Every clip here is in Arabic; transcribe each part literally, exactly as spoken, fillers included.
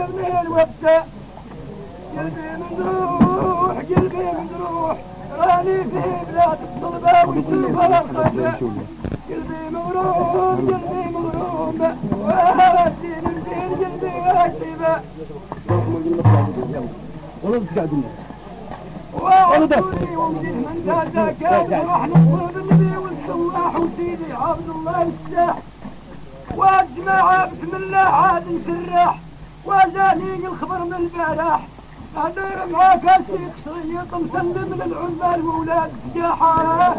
من الوفاء قلبي مجروح قلبي مجروح راني في بلاد الصلبة وشوف الخفاء قلبي مغروم قلبي مغروم وهاتي نمزين قلبي غاشبة وعطوني ومجيه من ذاك كان راح نطلب النبي والسواح وسيدي عبد الله الساح والجماعة بسم الله عاد نسرح وجاني الخبر من البارح أدير معاك الشيخ شريط مسلم للعمال وولاد السياحة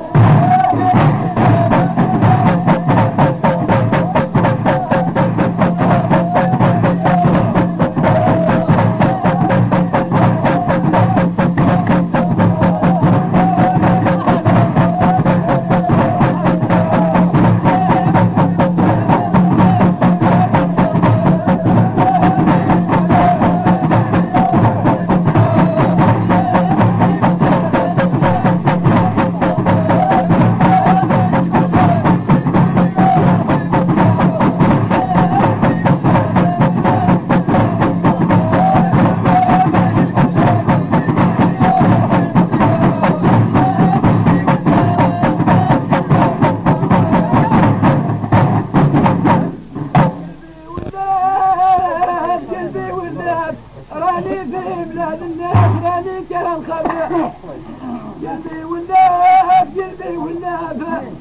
قلبي والناف قلبي والناف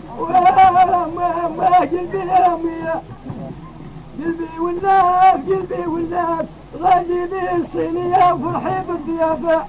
وما قلبي الأمية قلبي والناف قلبي والناف غادي بالصينية وفرحي بالضيافة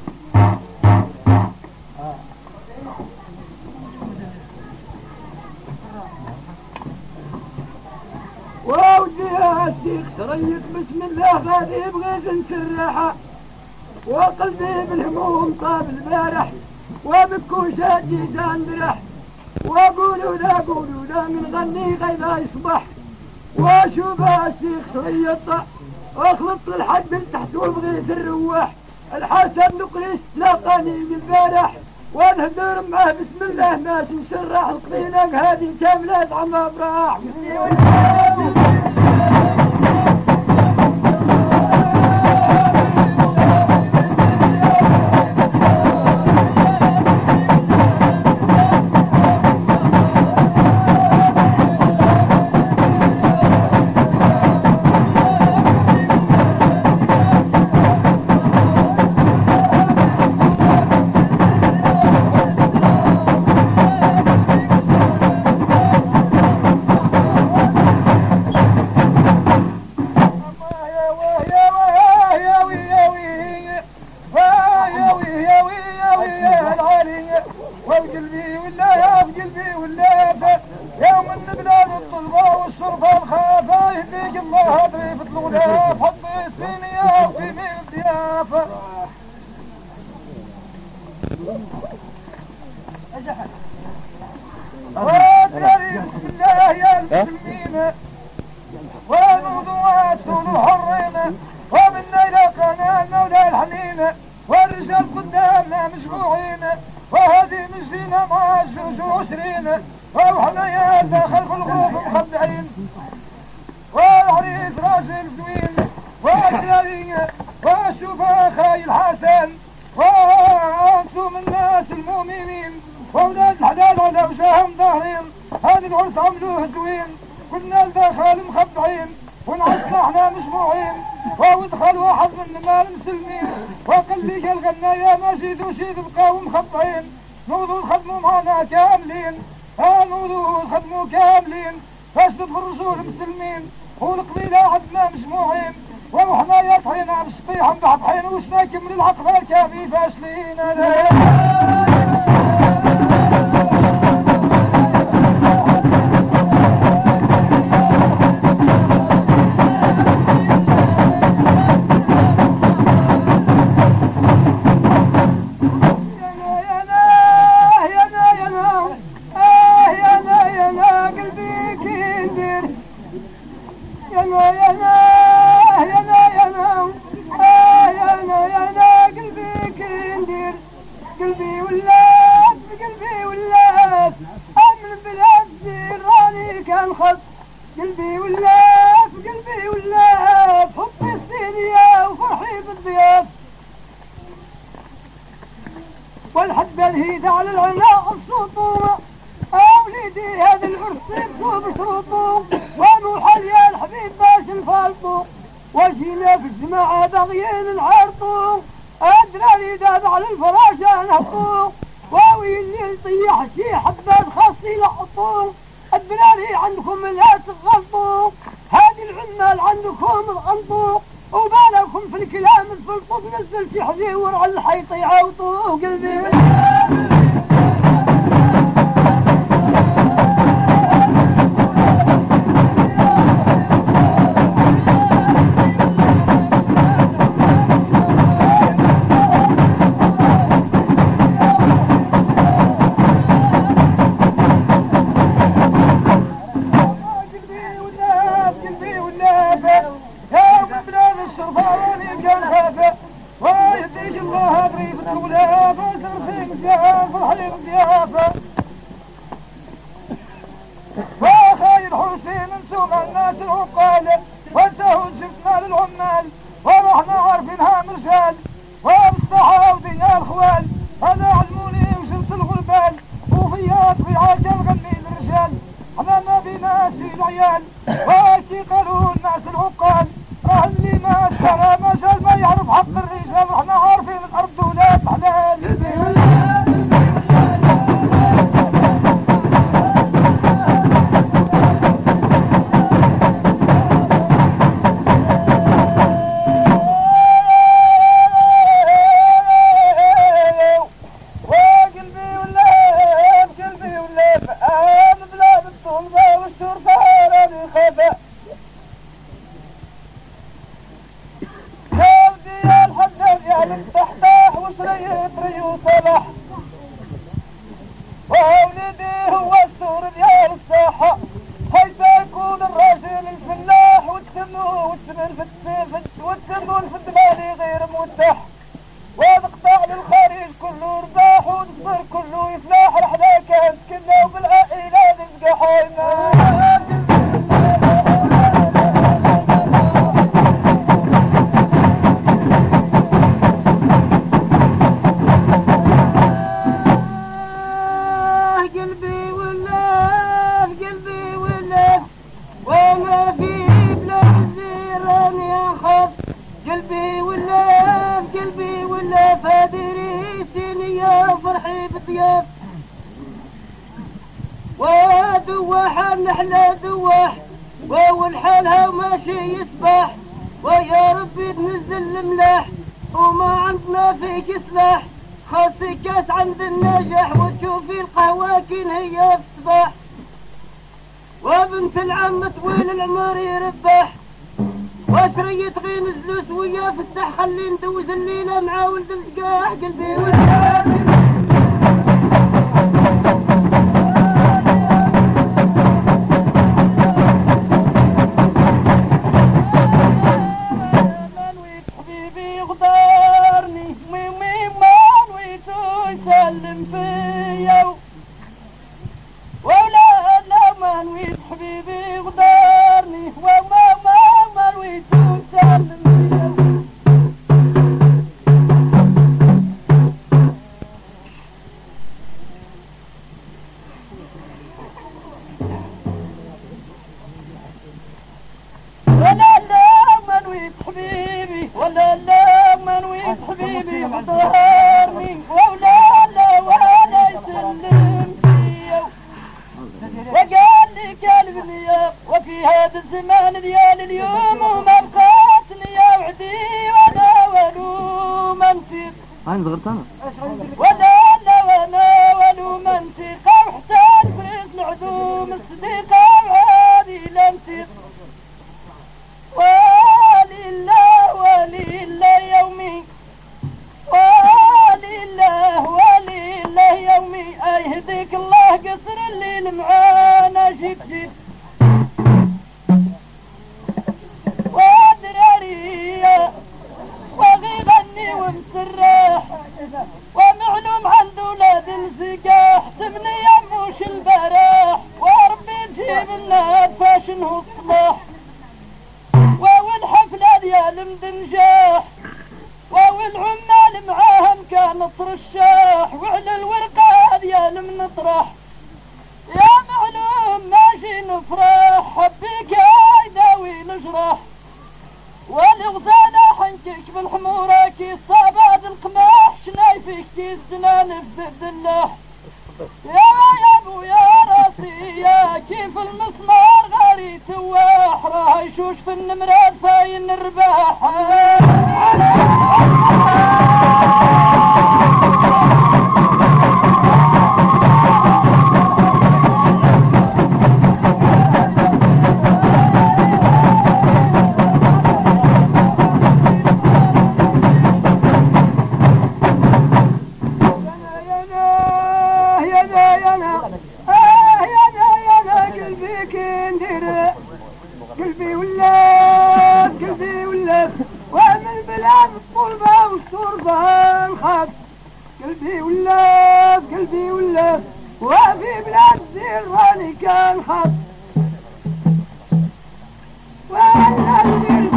ووديها الشيخ شريط بسم الله غادي بغيت نسرحها وقلبي بالهموم طاب البارح وبكوشات جيدان درح وقولوا لا قولوا لا من غني غيبا يصبح واشوف الشيخ شريط اخلط الحد من تحت وبغيت الرواح الحسن نقريش تلاقاني من البارح ونهدر معاه بسم الله ماشي نشرح القبيلة هذه كاملة عم ابراح وقلبي والله بقلبي والله يوم النبلة الطلبة والشرفة الخافة يهديك الله ضيفة الغلاف حط السينية وفي مين الضيافة وادري بسم الله يا المسلمين والموضوعات طول حرين ومنا إلى قناة مولى الحنين والرجال قدامنا مجموعين وهذه مجدينا مع جوج وعشرين ووحنا يا داخل في الغروب مخبعين والعريس راجل زوين والجارين وشوفا خاي الحسن وانتم الناس المؤمنين واولاد الحلال على وجههم ظاهرين هذا العرس عملوه زوين كنا الداخل مخبعين ونعسنا احنا مجموعين ودخل واحد من مال المسلمين وقال لي الغنايا مجيد وشيد بقاو مخبعين نوضوا نخدموا معنا كاملين ها نوضوا نخدموا كاملين باش تتفرجوا المسلمين والقبيلة عندنا مجموعين وحنا يا طحينا بالصبيح مبحبحين وشنا كمل العقبال كامي فاشلين قلبي وعيش على العناء السطوع أوليدي هذا العرس يبدو بشروطه ومحل يا الحبيب باش الفالطو وجينا في الجماعة بغيين العرطو أدراني داب على الفراش نهطو واويلي يطيح شي حبات خاصي لقطو الدراري عندكم لا تغلطوا هذه العمال عندكم الغلطوا وبالكم في الكلام الفلطو نزل في حزيور على الحيط يعوطوا قلبي ومعلوم عند ولاد الزقاح تبني يموش البراح وربي تجيب لنا فاشنه الصباح والحفلة ديال مدنجاح والعمال معاهم كانت رشاح وعلى الورقة الأذيال من نطرح يا معلوم ماشي نفرح حبيك يا يداوي الجرح والغزالة حنكش بالحمورة كي صابات القماح شنايفك كي الزنان في الدلاح يا يا ابو يا راسي يا كيف المسمار غاري تواح راه يشوش في النمرات فاين الرباح قلبي ولات قلبي ولات ومن بلاد الطلبة والشربة نخاف قلبي ولات قلبي ولات وفي بلاد الزير راني كان خاف ولا الزير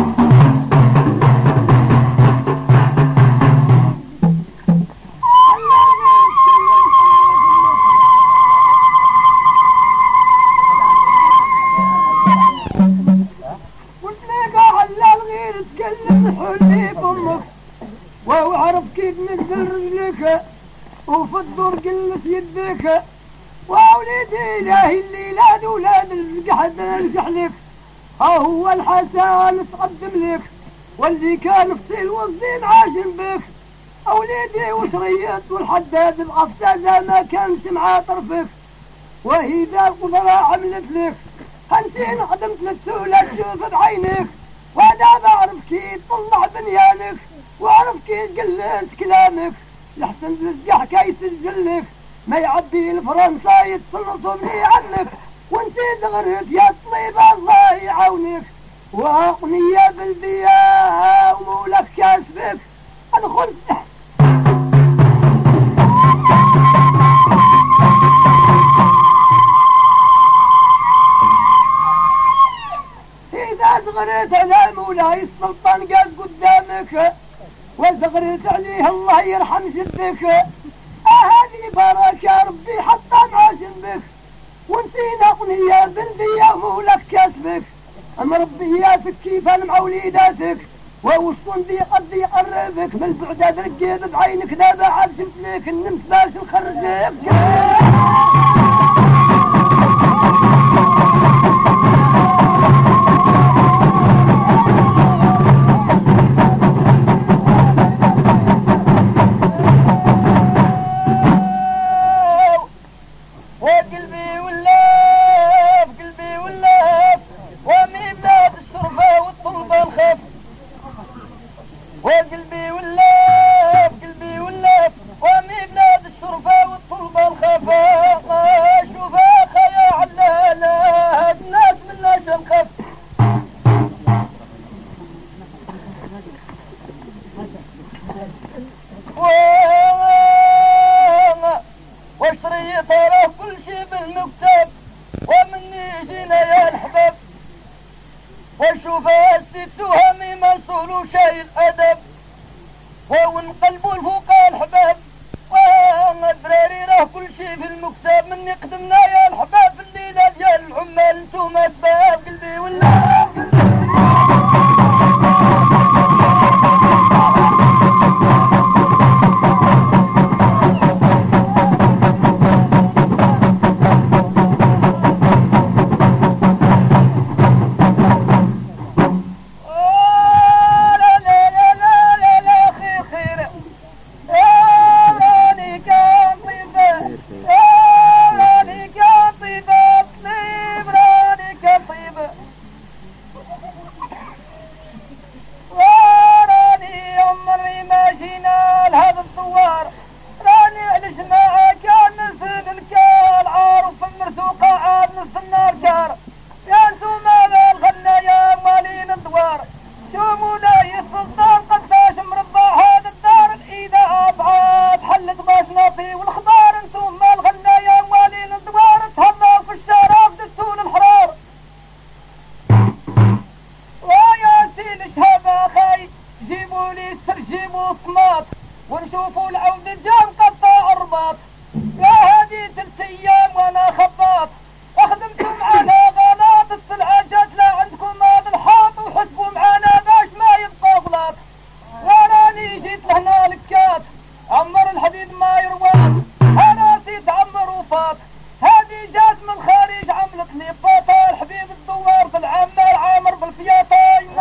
وعرف كيف نقدر رجلك وفي الدور قلت يدك ووليدي الهي الليلاد ولاد القحد نلقح ها هو الحسن تقدم لك واللي كان في الوصدين عاشم بك اوليدي وشريط والحداد الافسادة ما كانش مع طرفك وهي ذا القدرة عملت لك انتي نقدمت للسولة تشوف بعينك وانا بعرف كي تطلع بنيانك وعرف كي تقلت كلامك لحسن بالزيح كي يسجلك ما يعدي الفرنسا يتسلطوا مني عنك وانتي تغرف يا طليبة الله يعاونك واغنية بالبيا ومولك كاسبك ادخل إذا زغرت على مولاي السلطان قاعد قدامك وزغرت عليه الله يرحم جدك هذه بركة ربي حتى معاشن بك وانتينا اغنية بندية مولك كاسبك اما ربياتك كيف انا مع وليداتك ووشطن دي قد يقربك من البعداد رقيت بعينك دابا عاد شفت لك النمت باش نخرجك وقلبي ولاف قلبي ولاف وامي بلاد الشرفة والطلبة الخفا شوف اخا يا علالة هاد الناس منا شنخف واشتري طرف كل شي بالمكتب ومني جينا يا الحباب وشوف الست وهمي منصور وشايل ادب ونقلبوا الفوق الحباب والدراري راه كل شي في المكتب مني قدمنا يا الحباب في الليله ديال العمال انتوما سباب قلبي ولا ونشوفوا العود جام قطع رباط يا هذه ثلاث ايام وانا خباط اخدمتم على غلط السلعه جات لا عندكم هذا الحاط وحسبوا معانا باش ما يبقى غلط وراني جيت لهنا لكات عمر الحديد ما يروى انا نسيت عمر وفاط هذه جات من الخارج عملت لي باطا الحبيب الدوار في العمار عامر بالفياطه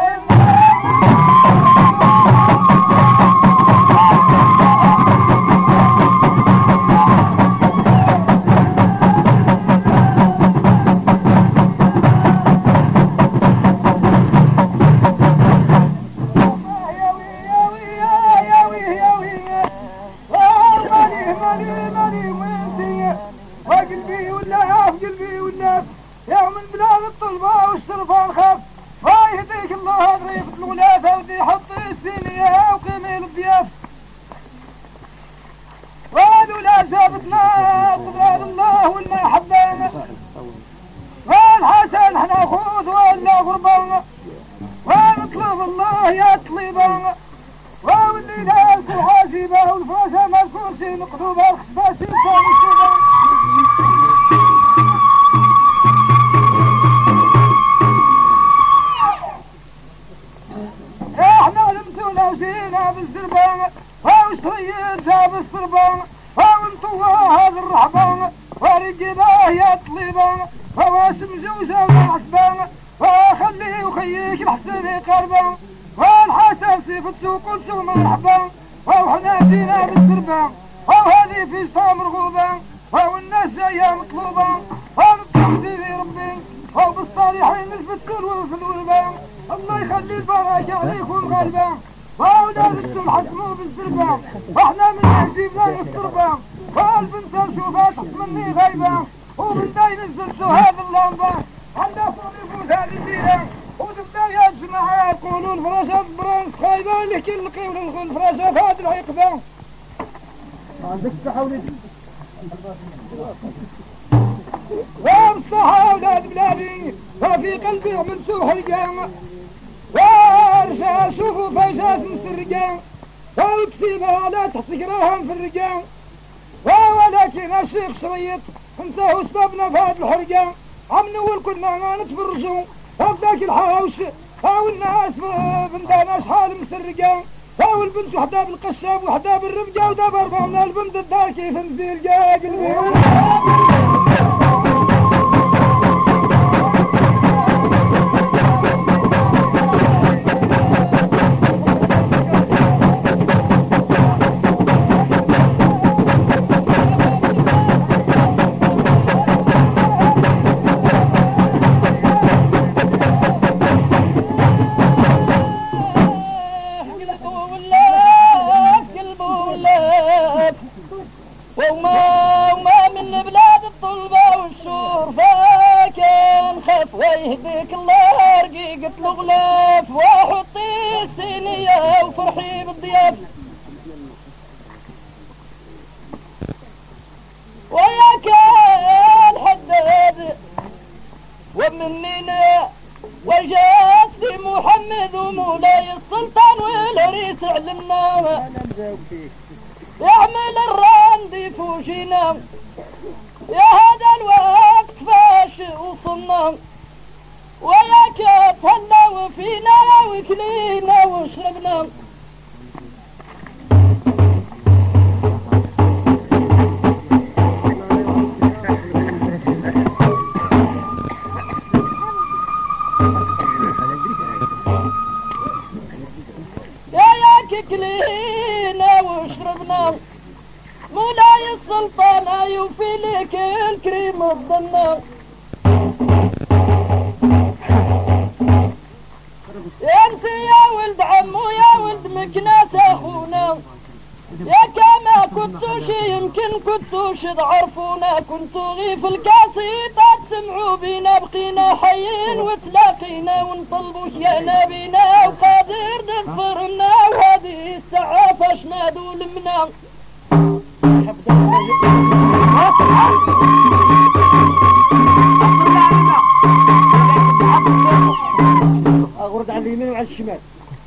اغرد على اليمين وعلى الشمال.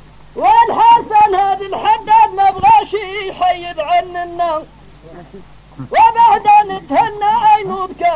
والحسن هذه الحداد ما بغاش يحيد عننا وبعد نتهنى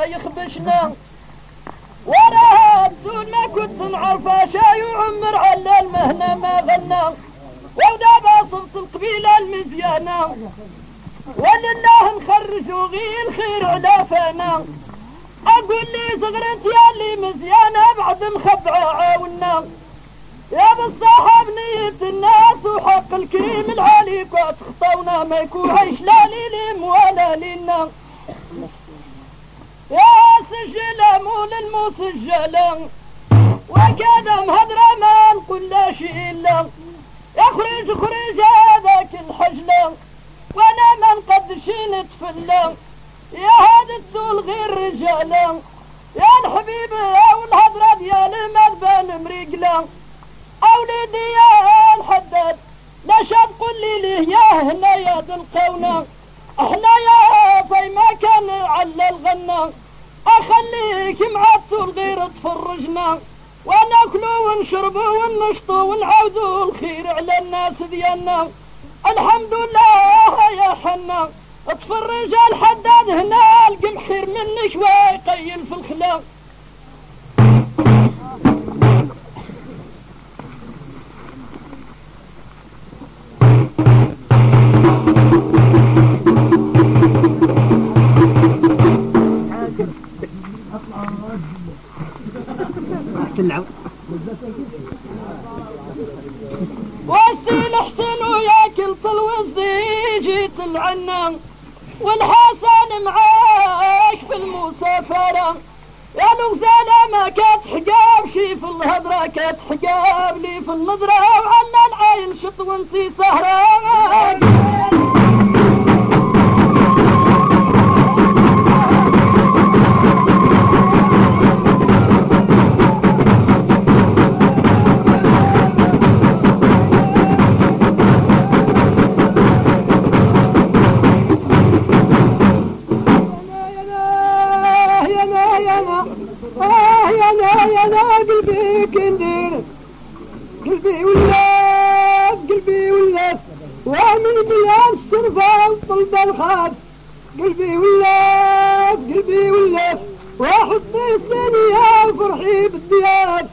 ما يخبشنا وراها بدون ما كنت نعرفها شاي وعمر على المهنة ما غنى ودابا صرت القبيلة المزيانة ولله نخرجوا غير الخير على فانا اقول لي صغرت يا اللي مزيانة بعد مخبعة عاونا يا بالصاحب نية الناس وحق الكريم العالي كوات خطونا ما يكون عيش لا ليلم ولا لينا يا سجل مول المسجل وكذا مهدرة ما نقول لا شيء إلا يخرج خرج هذاك الحجلة وانا ما نقدش نتفلى يا هذا الذول غير رجالة يا الحبيب والهضرة ديال المذبان مريقلة أوليدي يا الحداد لا شاب قل لي ليه يا هنا يا دلقونا احنا يا في ما كان على الغنى اخليك مع الذول غير تفرجنا وناكلوا ونشربوا ونشطوا ونعاودوا الخير على الناس ديالنا الحمد لله يا حنا تفرج الحداد هنا القم خير منك ويقيل في الخلاق والسيل حسن وياكل طلوزي جيت العنا والحسن معاك في المسافرة يا الغزالة ما كانت حقاب شي في الهضرة كانت حقاب لي في النظرة وعلى العين شط وانتي سهرة قلبي كندير قلبي ولات قلبي ولات ومن بلاد الصرفة وطلب الخاف قلبي ولات قلبي ولات وحبي الثانية فرحي بالضياف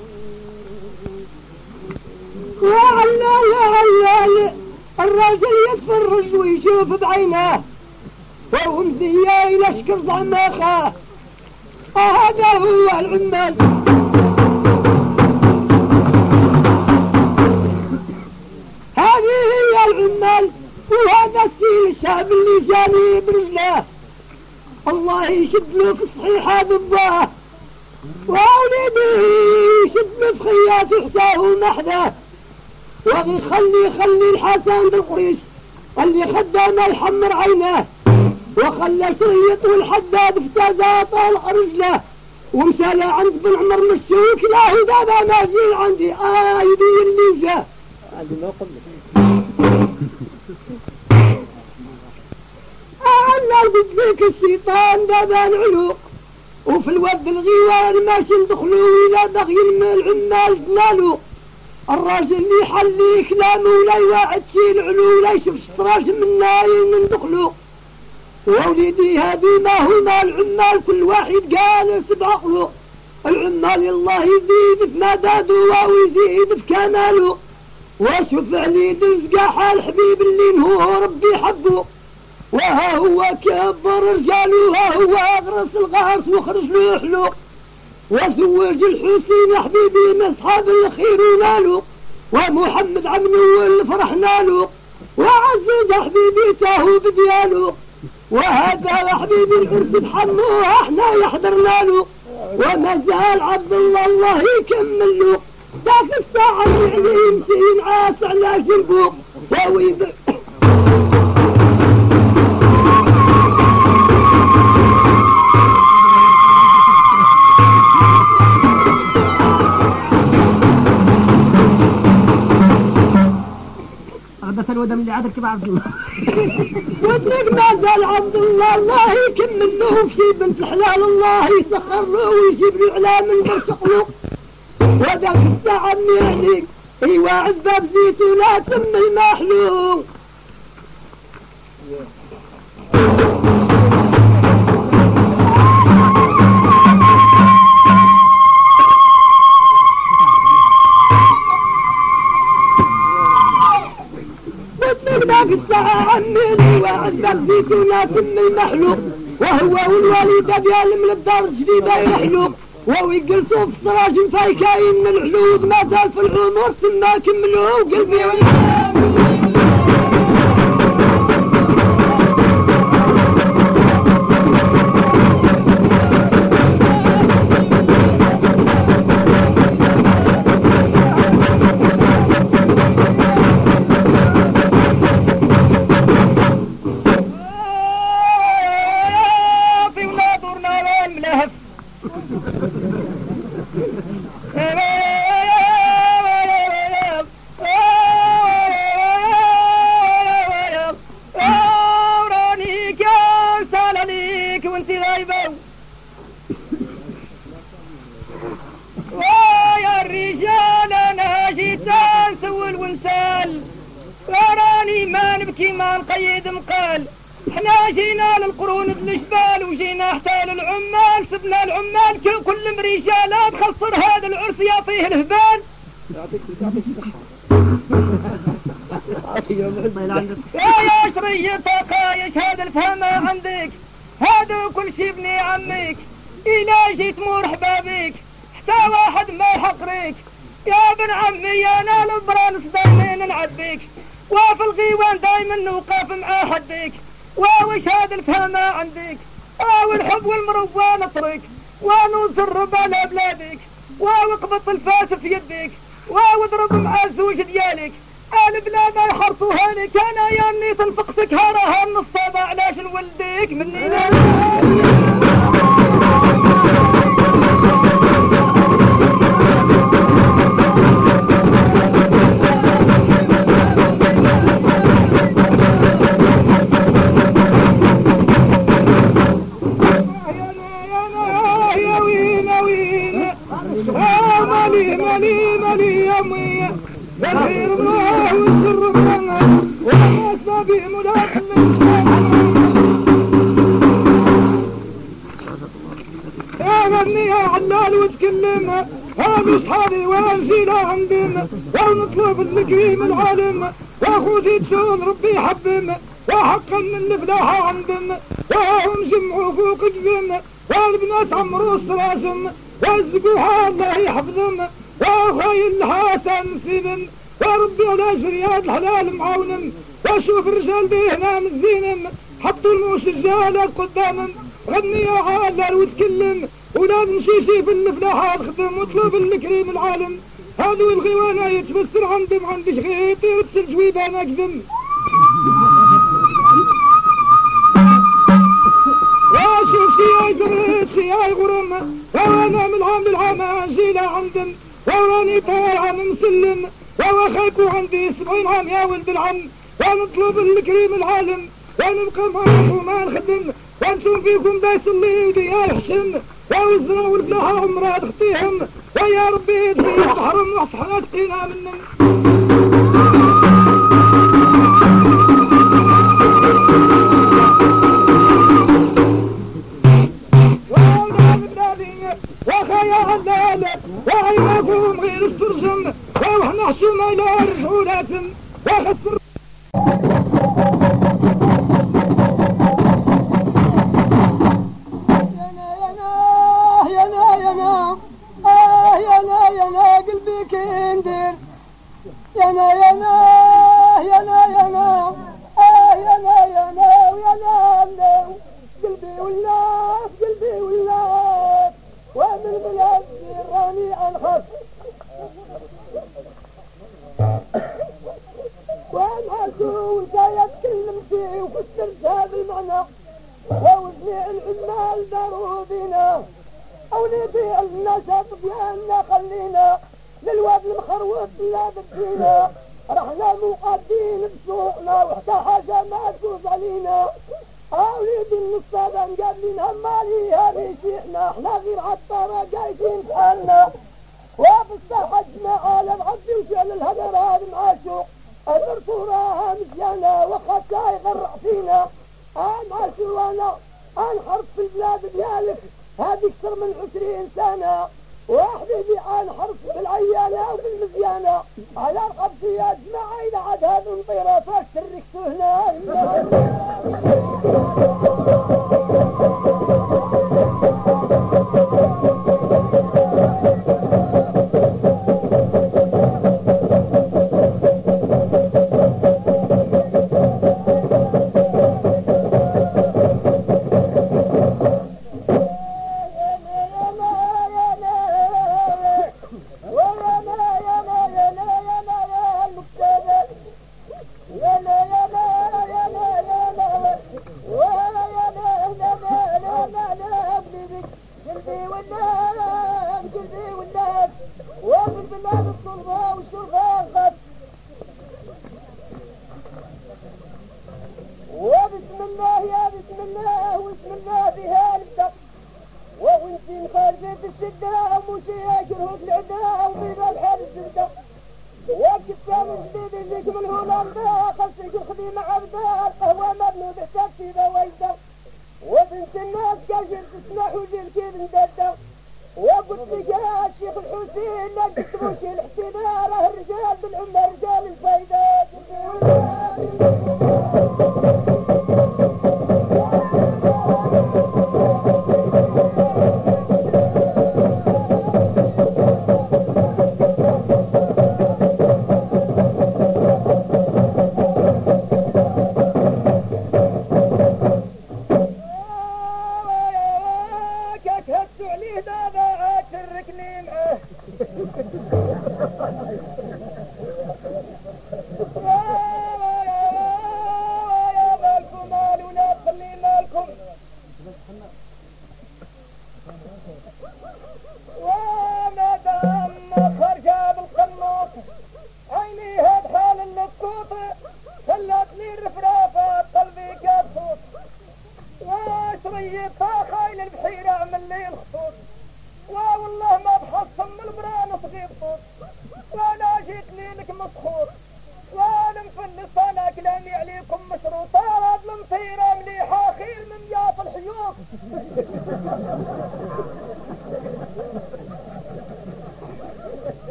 وعلال علال الراجل يتفرج ويشوف بعيناه وهو مزيا يلشكر زعما خاه هذا هو العمال هذه هي العمال وهذا السيل الشاب اللي جاني برجلاه الله يشد له في الصحيحة ضباه ووليدي يشد له في خياته حتاه ومحداه وغي خلي خلي الحسن بالقريش اللي خدامه يحمر عيناه وخلى شريط والحداد افتازا طالق رجله ومشى عند بن عمر مشوك لا دابا ما جي عندي اه يدي اللي جاه عندي ما أعلى بديك الشيطان دابا العلوق وفي الود الغيوان ماشي ندخلوا الى بغي العمال جمالو الراجل اللي يحلي كلامه ولا يواعد شي العلو ولا يشوف شطراج من نايم ندخلوا ووليدي هذه ما هما العمال كل واحد جالس بعقله العمال الله يزيد في مداده ويزيد في كماله وشوف علي دزقا حال حبيب اللي هو ربي حبه وها هو كبر رجاله وها هو اغرس الغارس وخرج له حلو وزوج الحسين يا حبيبي من اصحاب الخير ونالو ومحمد عمنو اللي فرحنا له وعزوز حبيبي تاهو بديالو وهذا يا حبيبي العرس بحمو احنا يحضرنا له وما زال عبد الله الله يكمل له ذاك الساعة اللي يمشي ينعاس على جنبه ويبقى بس الودم اللي عادك كيف عبد الله ودنك ما زال عبد الله الله يكمل له في بنت الحلال الله يسخر له ويجيب له على من برشق له وذاك الساعة يعني يواعد باب زيت ولا تم المحلو وقد سعى عمي واحد بزيتونا ثم المحلوق وهو والوالدة ديال من الدار الجديدة يحلوق وهو يجلسوا في السراج فايكاين من الحلود ما زال في العمر ثم كملوا قلبي ويا الرجال انا جيت نسول ونسال وراني ما نبكي ما نقيد مقال احنا جينا للقرون الجبال وجينا حتى للعمال سبنا العمال كل مرجالات خسر هذا العرس يعطيه الهبال يعطيك يعطيك الصحة يا شرية طاقايش هذا الفهم عندك هذا كل شي ابني عمك إلا جيت مرحبا بك حتى واحد ما يحقريك يا ابن عمي انا البرانس دايما نعبيك وفي الغيوان دايما نوقف مع حدك ووش هذا الفهم عندك والحب والمروان نطرك ونوزر على بلادك واقبط الفاس في يدك واضرب مع الزوج ديالك البلاد يحرصوها لك انا يا اني تنفقسك هراها من الصبا علاش نولدك مني الخير الله والسر الله والناس به ملاك يا غني يا علال وتكلم هذا اصحابي وانزيل عندنا ونطلب الكريم العالم واخوتي تسون ربي يحبهم وحقا من الفلاحة عندنا وهم جمعوا فوق جبنا والبنات عمروا السلاسم والزقوحة الله يحفظهم واخوي الحسن نسيبن وربي على شريات الحلال معاونن واشوف الرجال بهنا مزينن حطوا الموش الجالات قدامن غني يا عالل وتكلم ولا نمشي في الفلاحة خدم واطلب الكريم العالم هذو الغيوانة يتبسر عندهم عندي شغيط يرسل جويب انا اكذب واشوف شياي زغريت شياي غرم وانا من عام للعام انجيلة عندن وراني طالعة مسلم وخايكو عندي سبعين عام يا ولد العم ونطلب الكريم العالم ونبقى معاكم وما نخدم وانتم فيكم بايس اللي وديا يحشم ووزنا والفلاحة عمرها تخطيهم ويا ربي تغير تحرم وحصحنا تقينا منهم وخايا علالة وعيناكم غير السرجم وحنا حشومة إلى رجعولاتم وخسر ينا ينا ينا آه ينا ينا قلبي كندير ينا ينا ينا ينا آه ينا ينا وينا قلبي ولاف قلبي ولاف ومن بلاد راني انخف وانعسوا وانت يتكلم فيه وفسرت هذا المعنى ووزني العمال داروا بينا اوليدي الناس طبيانا خلينا للواد المخروط لا بدينا رحنا مقادين بسوقنا وحتى حاجة ما تفوز علينا اوليدي النصابان قابلين همالي هذه شيحنا احنا غير عطارة قايدين بحالنا وبالصحة جماعة للعبد وجعل الهدر هذا معاشوق الرطورة مزيانة وخطا يغرع فينا معاشو وانا انحرف في البلاد ديالك هذه اكثر من عشرين سنة وحبيبي انحرف بالعيانة وبالمزيانة على رقبتي يا جماعة إذا عاد هذا نطيرة فاشتركتوا هنا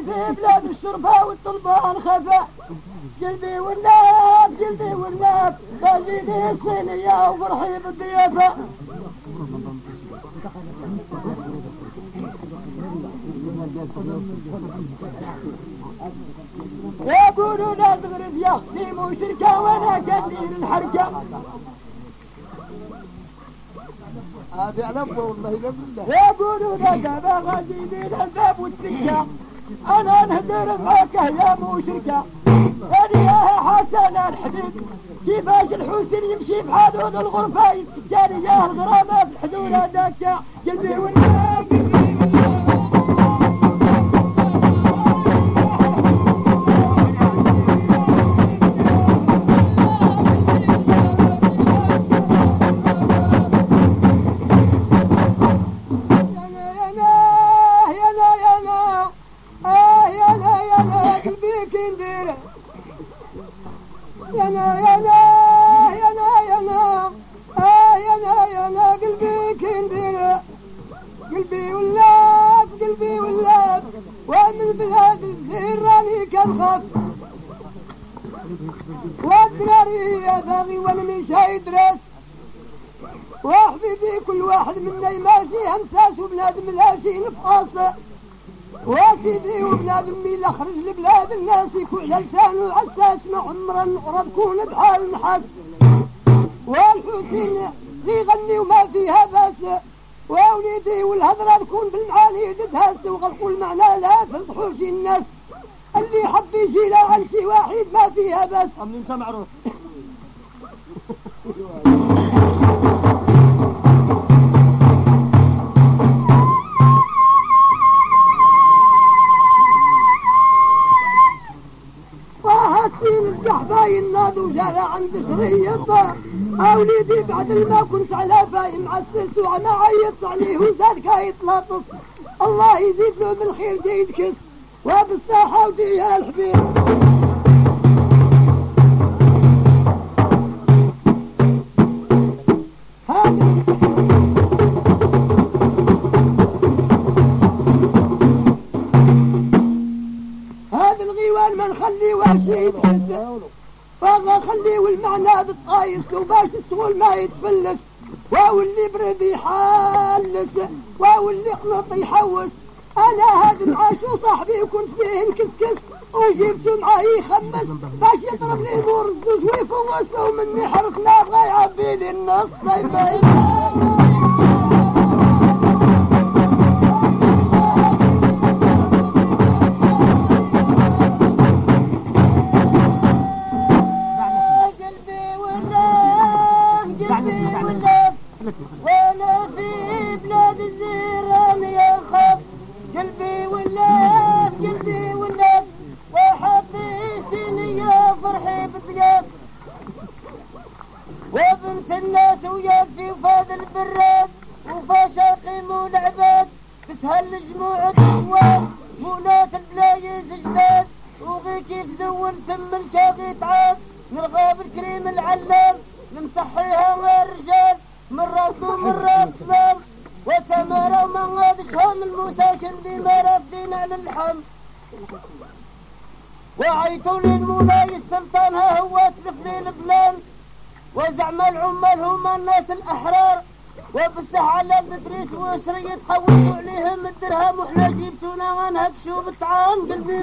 في بلاد الشرفة والطلبان خفا قلبي والناب قلبي والناب خليني الصينية وفرحي بالضيافة يقولوا لا تغرب يا اختي مو شركة وانا كثير الحركة هذه علم والله لا بالله يقولوا لا تبا غازيين الباب والسكة انا نهدر معاك يا مو شركة هذه يا حسن الحبيب كيفاش الحسين يمشي بحالون الغرفة يتسكر يا الغرامة في الحدود هذاك قلبي والناب والدراري يا باغي والمشا يدرس وحبيبي كل واحد منا يماشي همساس وبنادم لاشي نفقص وسيدي وبنادم ميلا خرج لبلاد الناس يكون على لسانه عساس ما عمرا نقرب كون بحال نحس والحسين يغني وما فيها بس ووليدي والهضره تكون بالمعاني تدهس وغلقوا المعنى لا تفضحوش الناس اللي حب يجي لا عن شي واحد ما فيها بس عمي انت معروف وهاتين الزحباي الناض وجالا عند شريط اوليدي بعد ما كنت على فاي معسس وما عيط عليه وزاد كايطلطس الله يزيد له من الخير يدكس وبالصحة ودي يا الحبيب هذا الغيوان ما نخلي واشي يتهز فاغا خلي والمعنى بالطايس وباش السغول ما يتفلس واو اللي برد يحالس واو اللي قنط يحوس انا هذا معاش وصاحبي وكنت فيه نكسكس وجبته معاي يخمس باش يضرب لي نور الزوج ويفوس ومني حرفنا بغا يعبي لي النص وانا في بلاد الزيران يا خاف قلبي واللف قلبي واللف وحطي سينية فرحي بالضياف وبنت الناس ويافي وفاد البراد وفاشاقي مو العباد تسهل جموع الدواب مولات البلايز جداد وغي كيف زول تم الكاغي تعاد نرغب الكريم العلام نمسحيها مع الرجال مرات ومرات ظلام وتمارا وما غادشهم المساكن ديما رافدين على اللحم وعيتوا لي المولاي السلطان ها هو تلفلي البلان وزعما العمال هما الناس الاحرار وبالصح على الدريس وشرية قويتوا عليهم الدرهم وحنا جيبتونا غنهكشوا بالطعام قلبي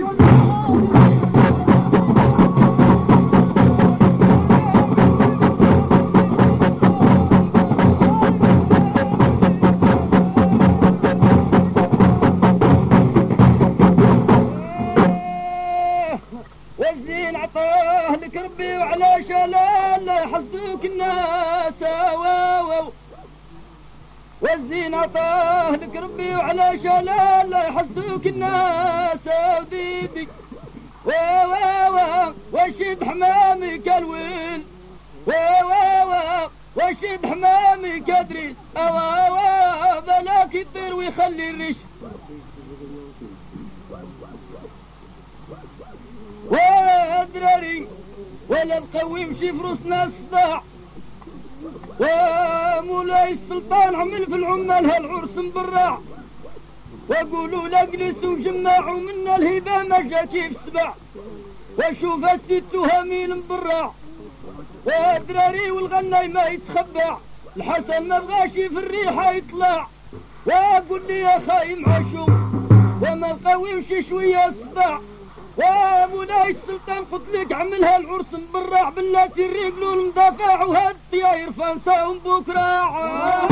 والزين عطاه لك ربي وعلى شلال لا يحسدوك الناس واو والزين عطاه لك ربي وعلى شلال لا يحسدوك الناس وديدي واو وشد حمامك الويل واو وشد حمامك ادريس واو بلاك يطير ويخلي الريش والدراري ولا القوي يمشي في روسنا الصداع ومولاي السلطان عمل في العمال هالعرس مبرع وقولوا لاجلسوا وجمعوا منا الهبة ما جاتي في السبع وشوف الست هميل مبرع والدراري والغناي ما يتخبع الحسن ما بغاش في الريحة يطلع وقول لي يا خاي معشوق وما القوي وشي شوية الصداع ومولاي السلطان قلت لك عملها العرس مبرع بلاتي الرجل والمدافع وهاد الطياير فانساهم بكرة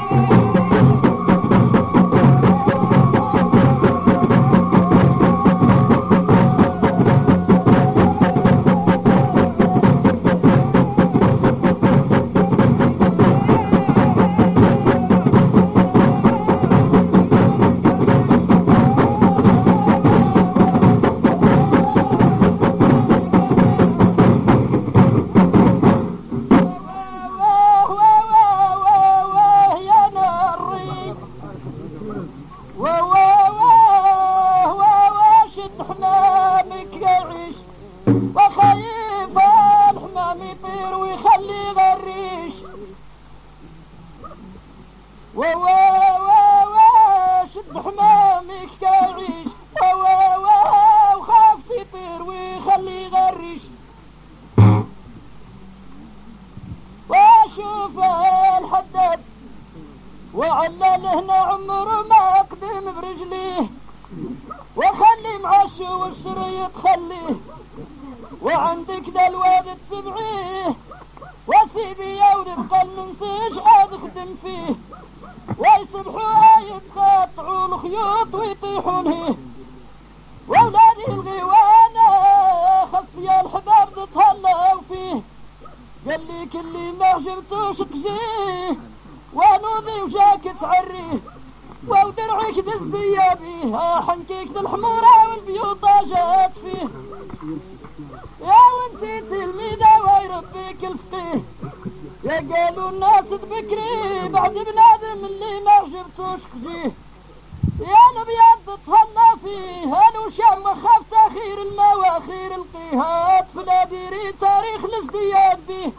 وعلل هنا عمره ما اقدم برجليه وخلي معشو والشريط خليه وعندك ذا الواد تسبعيه وسيدي يا ولد قل منسيش عاد خدم فيه ويصبحوا يتقطعوا الخيوط ويطيحون هيه واولادي الغيوانه خصي الحباب تتهلاو فيه قال لي كلي ما عجبتوش قجيه ونوضي وجاك تعريه ودرعك ذا الزيابيه حنكيك ذا الحمورة والبيوطة جات فيه يا وانتي تلميذة ويربيك الفقيه يا قالوا الناس بكري بعد بنادم اللي ما عجبتوش قجيه يا الابيض تهلا فيه هلو شام وخاف تاخير المواخير القيهات فلا ديري تاريخ الازدياد بيه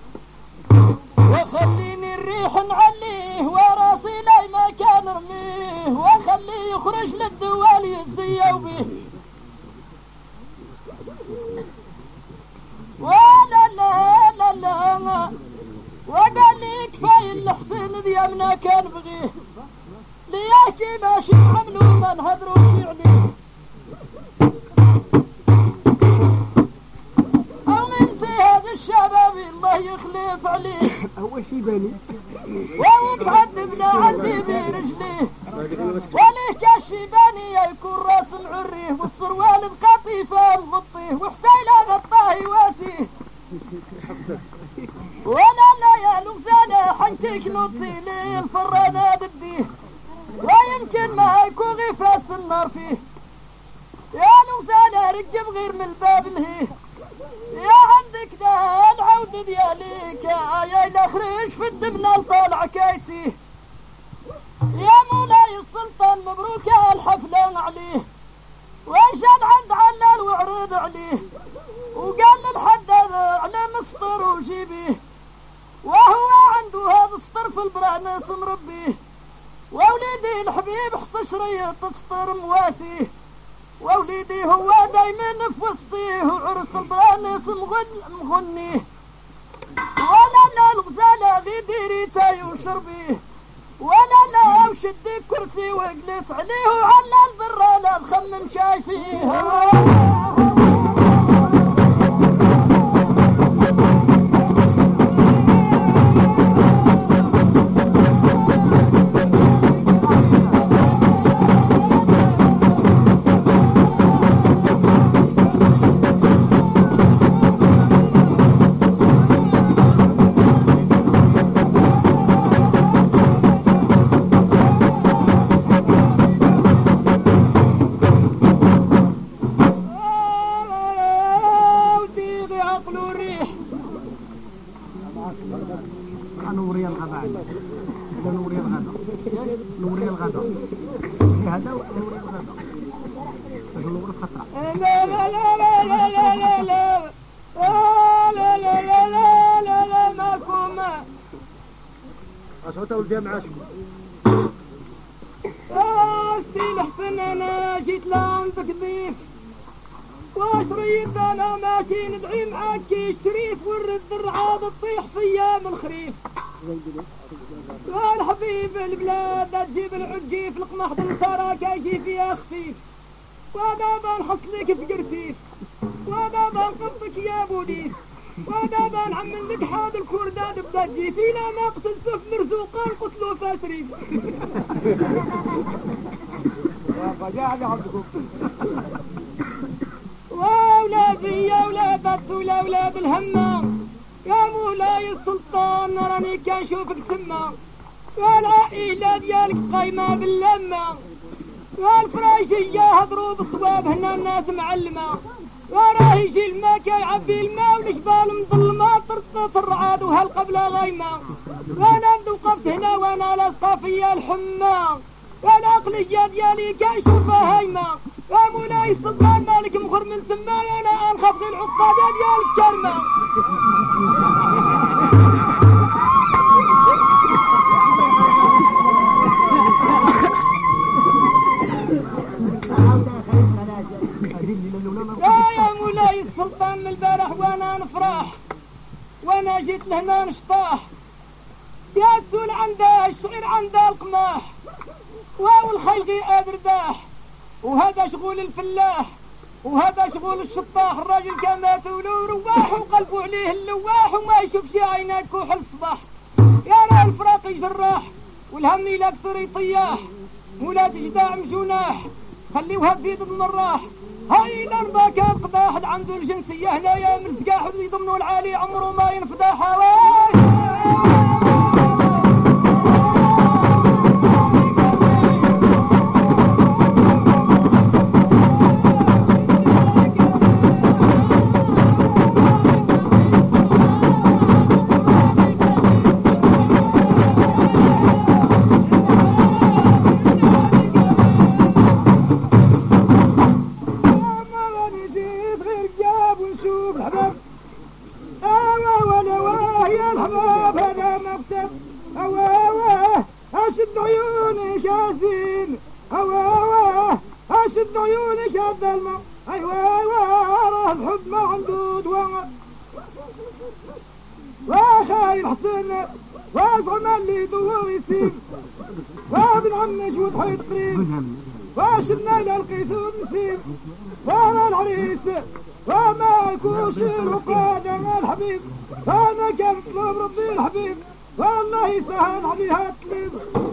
وخليني الريح نعليه وراسي لاي ما كان رميه وخليه يخرج للدوال يزيو به ولا لا لا لا وقال لي كفاية الحسين ديامنا كان بغيه لياكي باش يحملوا ما نهدروا في عليه او من في هذا الشباب الله يخلف عليه هو شي بالي وهو تعذبنا عندي برجليه وليه كالشيباني يكون راس معريه والسروال قطيفه مغطيه وحتى غطاه يواسيه ولا لا يا لغزاله حنكيك نوصي لي الفرانه بديه ويمكن ما يكون غفاس النار فيه يا لغزاله رجب غير من الباب الهيه يا عندك ذا العود دياليك يا الاخرج في الدبنه لطالع كايتي يا مولاي السلطان مبروك يا الحفله عليه وجان عند علال وعرض عليه وقال للحداد على مسطر وجيبيه وهو عنده هذا السطر في البرانس مربيه ووليدي الحبيب احت شريط السطر مواسيه ووليدي هو دايما في وسطيه وعرس البرانس مغنيه ولا لا الغزاله غيدي ريتاي وشربيه ولا لا وشدي كرسي واجلس عليه وعلى البرة لا تخمم شايفيها نوري الغداء نوري الغداء نوري الغداء هذا نوري الغداء باش نوري الخطره لا لا لا لا لا لا لا لا لا لا لا لا لا لا ماكم اش هو ولدي معاش سي الحسن انا جيت لعندك ضيف واشريت انا ماشي ندعي معاك الشريف ونرد الرعاد تطيح فيا من الخريف. قال حبيب البلاد تجيب العقيف القمح دلسارة كيجي فيها خفيف ودابا نحصلك في قرسيف ودابا نقبك يا بوديف ودابا نعمل لك حاد الكرداد بدا تجيف الى ما قتلته في مرزوقان قتلوا فاسريف. واولادي يا ولاد ولا اولاد الهمام يا مولاي السلطان راني كنشوفك تما والعائلة ديالك قايمة باللمة والفراشية هضروا بالصواب هنا الناس معلمة وراه يجي الماء كيعبي الماء والجبال مظلمة طرطت الرعاد وهالقبلة غايمة وانا وقفت هنا وانا لاصقة فيا الحمى والعقلية ديالي كنشوفها هايمة يا مولاي السلطان مالك مخر من تما انا انخاف غير العقابة ديالك كرمة. يا مولاي السلطان من البارح وانا نفرح وانا جيت لهنا نشطاح يا تسول عندها الشعير عندها القماح واو الخيل غي ادرداح وهذا شغول الفلاح وهذا شغول الشطاح الراجل كما تولو رواح وقلبوا عليه اللواح وما يشوفش عيناك كحل الصباح يا راه الفراق جراح والهم لا كثر يطياح ولا تجدع مجوناح خليوها تزيد بالمراح هاي الاربع كان قداح عنده الجنسيه هنايا من السقاح يضمنوا العالي عمره ما ينفضح هواي. أشد عيونك يا زين أواه أشد عيونك يا الظلمة أيوة أيوة راه الحب ما عنده دواء وخايل حسن وزعم اللي يدور يسيب وابن عمك وضحيت قريب وشبنا للقيت ونسيب وانا العريس وما يكونش الوقاد يا الحبيب وانا كان طلب ربي الحبيب والله يسهل عليها تليب.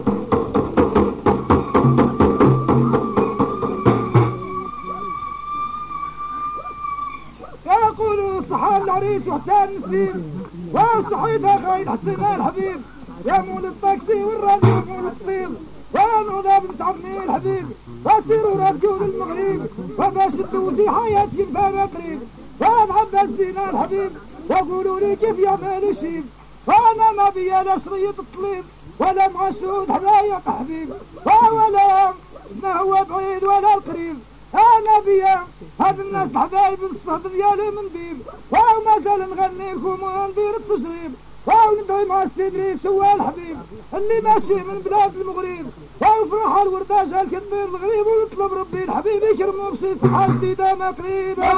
يقولوا صحى العريس وحتى النسيم وصحيتها خايل حسين الحبيب يا مول الطاكسي والراديو مول الطيب وانا ذا بنت عمي الحبيب وسيروا راديو للمغرب وباش تدوزي حياتي فانا قريب وانا عباس زينا الحبيب وقولوا لي كيف يا مال الشيب وانا ما بيا لا شريط الطليب ولا معشود حدايق حبيب ولا ما هو بعيد ولا القريب انا بيا هاد الناس حبايب الصهد ديالي من بيب وما زال نغني لكم وندير التجريب وندعي مع السيدري سوا الحبيب اللي ماشي من بلاد المغرب وفرح الوردة جال كدير الغريب ونطلب ربي الحبيب يكرمه بشي صحة جديدة ما قريبة.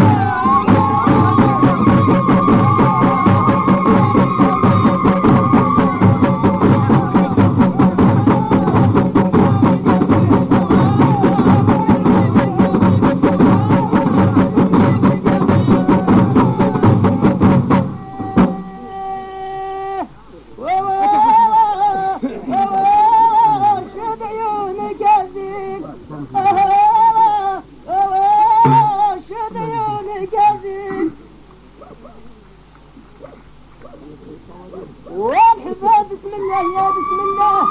والحباب بسم الله يا بسم الله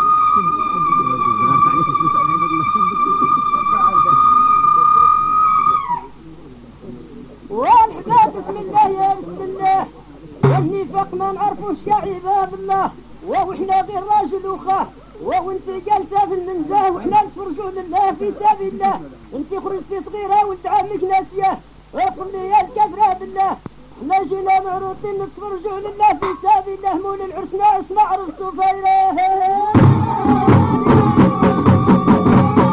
والحباب بسم الله يا بسم الله والنفاق ما نعرفوش كعباد الله وحنا غير راجل وخاه وانت جالسه في المنزاه وحنا نتفرجوا لله في سبيل الله انت خرجتي صغيره ولد عمك ناسيه وقل لي يا الكفره بالله حنا جينا معروضين نتفرجوا لله في سبيل الله مول العرس ناعس ما عرفتوا فايره.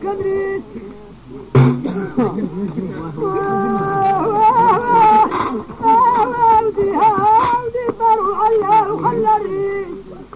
كبريت ودي هاودي طاروا على وخلى الريس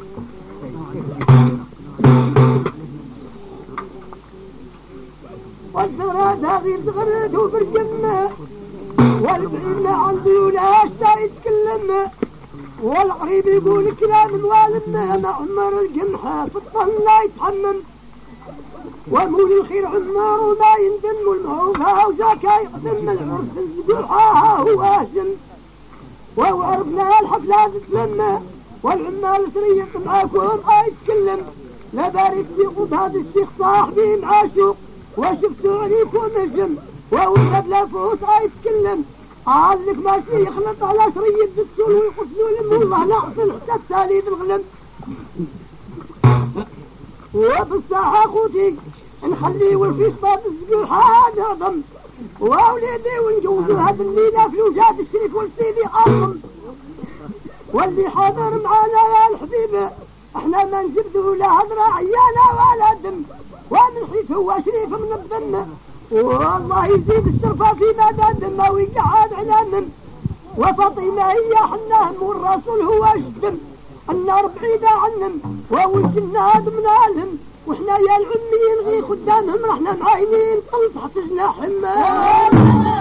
والزغرات هذه زغرت وبرجمة والبعيد ما عنده لاش تا يتكلم والقريب يقول كلام موالم مع عمر الجمحة في الطن لا يتحمم ومول الخير عمار وما يندم والمعروفة وزاكا يقدم العرس الزقوحة هو هاشم وعرفنا الحفلة تتلم والعمال سرية معاكم يتكلم لا بارك بيقوم هذا الشيخ صاحبي معاشوق وشفتوا عليكم نجم وولد لا فوت يتكلم قال لك ماشي يخلط على شرية الدكتور ويقتلوا لهم والله لا أصل حتى التاليد الغلم وبالصحة أخوتي نخلي والفيش طاب الزقوحة نعظم وأولادي ونجوزوا هذا الليلة فلوجات الشريف والسيدي أعظم واللي حاضر معانا يا الحبيبة احنا ما نجبدوا لا هضرة عيانة ولا دم ومن حيث هو شريف من الضمة والله يزيد الشرفة فينا دم ويقعد عنان وفاطمة هي حناهم والرسول هو الشدم النار بعيدة عنهم وولشنا ضمنا لهم واحنا يا العمي نغي خدامهم رحنا معاينين طل تحت جناحهم